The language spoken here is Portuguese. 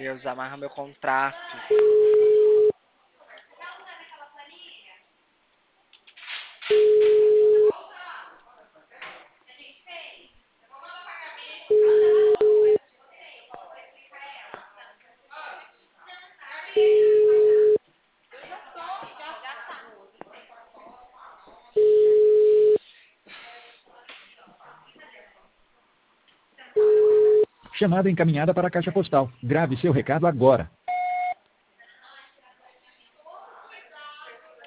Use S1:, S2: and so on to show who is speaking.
S1: Deus, amarra meu contrato.
S2: Chamada encaminhada para a caixa postal. Grave seu recado agora.